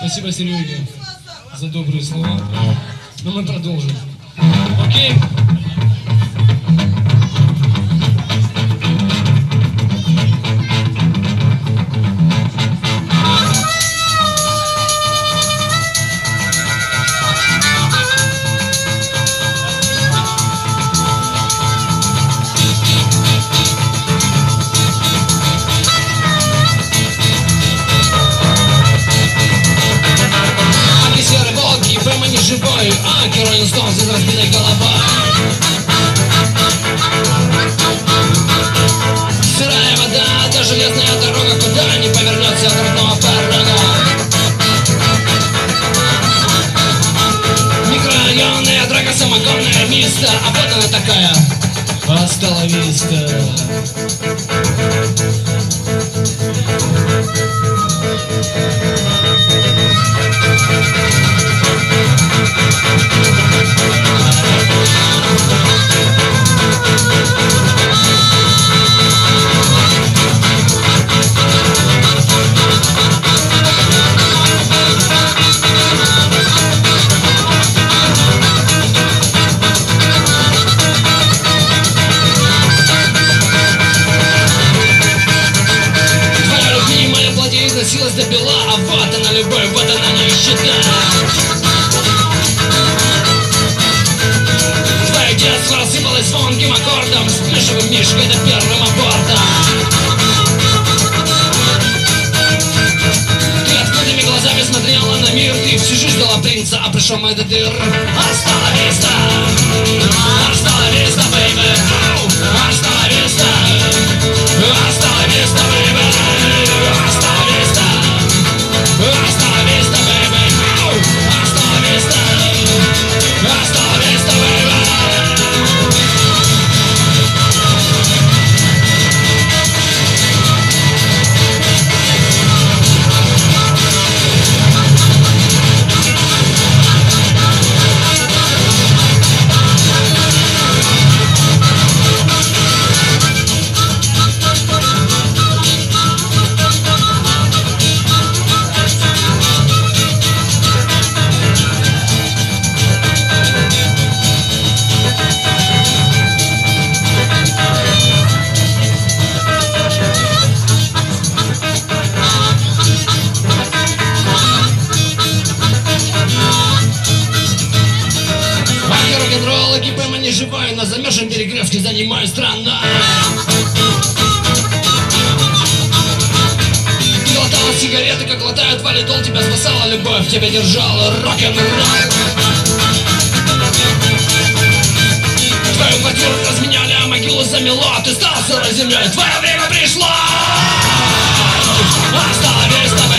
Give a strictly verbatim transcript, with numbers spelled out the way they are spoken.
Спасибо, Сереге, за добрые слова. Но мы продолжим. Окей? Живой, а Роллинг Стоунс из разбитой головой. Сырая вода, да железная дорога, куда не повернется от родного порога. Микрорайонная драка, самогонная миста, а вот она такая, hasta la vista. Носилась до бела, а вот она любовь, вот она нищета. Твое детство рассыпалось звонким аккордом, с плюшевым мишкой до первым абортом. Ты открытыми глазами смотрела на мир, ты всю жизнь ждала принца, а пришел мой дедыр. Hasta la vista, hasta la vista, baby, hasta la vista, hasta la vista, baby, hasta la vista. Hasta la vista, baby. Hasta la vista. Hasta la vista, baby. Рок-н-ролл, ГПМ не живой, на замерзшем перегревке занимаю страну. Ты глотала сигареты, как глотают валидол, тебя спасала любовь, тебя держала рок-н-ролл. Твою квартиру разменяли, а могилу замело, ты стал сырой землей, твое время пришло. Hasta la vista,